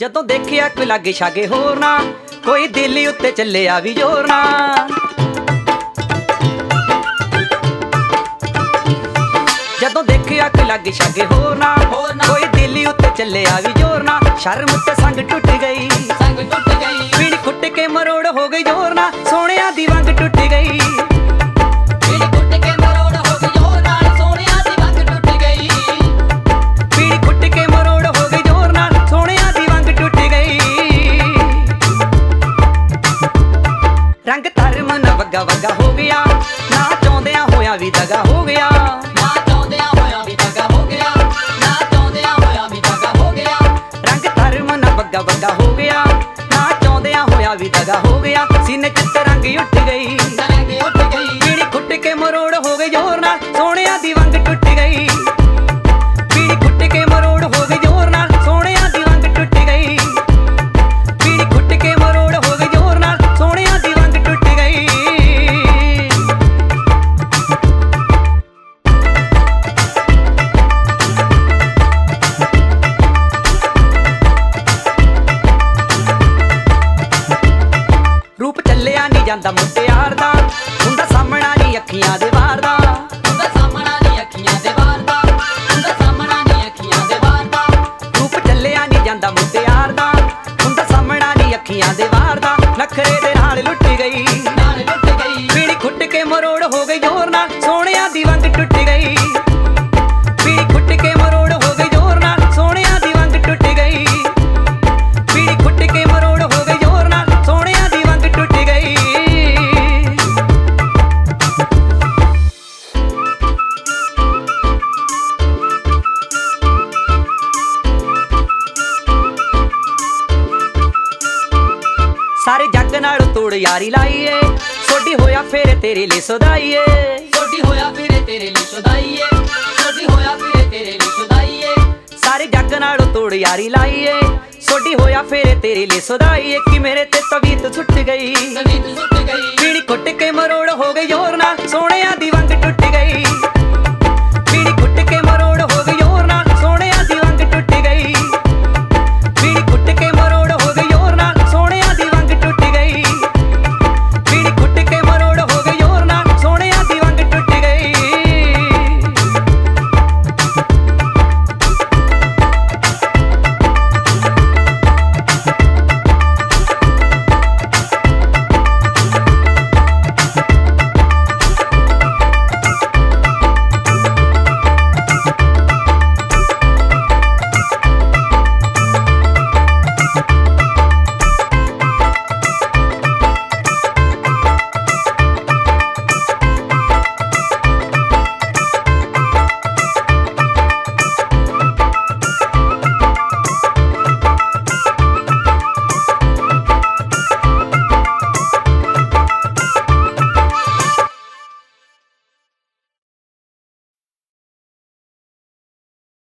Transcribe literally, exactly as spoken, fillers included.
ਜਦੋਂ ਦੇਖਿਆ ਕੋਈ ਲਾਗੇ ਛਾਗੇ ਹੋਰ ਨਾ, ਕੋਈ ਦਿਲ ਉੱਤੇ ਚੱਲਿਆ ਵੀ ਜ਼ੋਰ ਨਾ। ਜਦੋਂ ਦੇਖਿਆ ਕੋਈ ਲਾਗੇ ਛਾਗੇ ਹੋਰ ਨਾ, ਕੋਈ ਦਿਲ ਉੱਤੇ ਚੱਲਿਆ ਵੀ ਜ਼ੋਰ ਨਾ। ਸ਼ਰਮ ਤੇ ਸੰਗ ਟੁੱਟ ਗਈ, ਸੰਗ ਟੁੱਟ ਗਈ। ਪੀੜੀ ਕੁੱਟ ਕੇ ਮਰੋੜ ਹੋ ਗਈ ਜ਼ੋਰ ਨਾ, ਸੋਹਣਿਆਂ ਦੀ ਵੰਗ ਟੁੱਟ ਗਈ। ਪੀੜੀ ਕੁੱਟ ਕੇ ਮਰੋੜ ਹੋ ਗਈ ਜ਼ੋਰ ਨਾਲ, ਸੋਹਣਿਆਂ ਦੀ ਵੰਗ ਟੁੱਟ ਗਈ। ਪੀੜੀ ਕੁੱਟ ਕੇ ਮਰੋੜ ਹੋ ਗਈ ਜ਼ੋਰ ਨਾਲ, ਸੋਹਣਿਆਂ ਦੀ ਵੰਗ ਟੁੱਟ ਗਈ। ਰੰਗ ਧਰਮ ਨਾ ਵੱਗਾ ਵੱਗਾ ਹੋ ਗਿਆ, ਨਾ ਚਾਹੁੰਦਿਆਂ ਹੋਇਆ ਵੀ ਦਗਾ ਹੋ ਗਿਆ। ਨਾ ਚਾਹੁੰਦਿਆਂ ਹੋਇਆ ਵੀ ਦਗਾ ਹੋ ਗਿਆ, ਨਾ ਚਾਹੁੰਦਿਆਂ ਹੋਇਆ ਵੀ ਦਗਾ ਹੋ ਗਿਆ। ਰੰਗ ਧਰਮ ਨਾ ਵੱਗਾ ਵੱਗਾ ਹੋ ਗਿਆ, ਨਾ ਚਾਹੁੰਦਿਆਂ ਹੋਇਆ ਵੀ ਦਗਾ ਹੋ ਗਿਆ। ਸੀਨੇ ਚ ਤਰੰਗ ਉੱਠ ਗਈ, ਤਰੰਗ ਉੱਠ ਗਈ। ਪੀੜੀ ਕੁੱਟ ਕੇ ਮਰੋੜ ਹੋ ਗਈ ਜ਼ੋਰ ਨਾਲ, ਸੋਹਣਿਆਂ ਦੀ ਵੰਗ ਟੁੱਟ ਗਈ। ਪੀੜੀ ਕੁੱਟ ਕੇ ਮਰੋੜ ਹੋ ਗਈ ਜ਼ੋਰ ਨਾਲ, ਸੋਹਣਿਆਂ ਦੀ ਵੰਗ ਟੁੱਟ ਗਈ। ਪੀੜੀ ਕੁੱਟ ਕੇ ਮਰੋੜ ਹੋ ਗਈ ਜ਼ੋਰ ਨਾਲ, ਸੋਹਣਿਆਂ ਦੀ ਵੰਗ ਟੁੱਟ ਗਈ। ਰੂਪ ਚੱਲਿਆ ਨਹੀਂ ਜਾਂਦਾ ਮੁਟਿਆਰ ਦਾ, ਹੁੰਦਾ ਸਾਹਮਣਾ ਨਹੀਂ ਅੱਖੀਆਂ ਦੇ ਵਾਰ ਦਾ। ਹੁੰਦਾ ਸਾਹਮਣਾ ਨਹੀਂ ਅੱਖੀਆਂ ਦੇ ਵਾਰ ਦਾ, ਹੁੰਦਾ ਸਾਹਮਣਾ ਨਹੀਂ ਅੱਖੀਆਂ ਦੇ ਵਾਰ ਦਾ। ਰੂਪ ਚੱਲਿਆ ਨਹੀਂ ਜਾਂਦਾ ਮੁਟਿਆਰ ਦਾ, ਹੁੰਦਾ ਸਾਹਮਣਾ ਨਹੀਂ ਅੱਖੀਆਂ ਦੇ ਵਾਰ ਦਾ। ਨਖਰੇ ਦੇ ਨਾਲ ਲੁੱਟ ਗਈ, ਨਾਲ ਲੁੱਟ ਗਈ। ਪੀੜੀ ਕੁੱਟ ਕੇ ਮਰੋੜ ਹੋ ਗਈ ਜ਼ੋਰ ਨਾਲ, ਸੋਹਣਿਆਂ ਦੀ ਵੰਗ ਟੁੱਟ ਗਈ। ਪੀੜੀ ਕੁੱਟ ਕੇ ਮਰੋੜ ਹੋ ਗਈ ਜ਼ੋਰ ਨਾਲ, ਸੋਹਣਿਆਂ ਦੀ ਵੰਗ ਟੁੱਟ ਗਈ। ਪੀੜੀ ਕੁੱਟ ਕੇ ਮਰੋੜ ਹੋ ਗਈ ਜ਼ੋਰ ਨਾਲ, ਸੋਹਣਿਆਂ ਦੀ ਵੰਗ ਟੁੱਟ ਗਈ। ਸਾਰੇ ਜੱਗ ਨਾਲ ਤੋੜ ਯਾਰੀ ਲਾਈਏ, ਸੋਢੀ ਹੋਇਆ ਫੇਰ ਤੇਰੇ ਲਈ ਸਦਾਈਏ। ਸੋਢੀ ਹੋਇਆ ਫਿਰੇ ਤੇਰੇ ਲਈ ਸੁਦਾਈਏ, ਸੋਢੀ ਹੋਇਆ ਫਿਰੇ ਤੇਰੇ ਲਈ ਸੁਦਾਈਏ। ਸਾਰੇ ਜੱਗ ਨਾਲ ਤੋੜ ਯਾਰੀ ਲਾਈਏ, ਸੋਢੀ ਹੋਇਆ ਫੇਰ ਤੇਰੇ ਲਈ ਸਦਾਈਏ। ਕਿ ਮੇਰੇ ਤੇ ਤਵੀਤ ਸੁੱਟ ਗਈ, ਤਵੀਤ ਸੁੱਟ ਗਈ। ਪੀੜੀ ਕੁੱਟ ਕੇ ਮਰੋੜ ਹੋ ਗਈ ਜ਼ੋਰ ਨਾਲ, ਸੋਹਣਿਆਂ ਦੀ ਵੰਗ ਟੁੱਟ ਗਈ।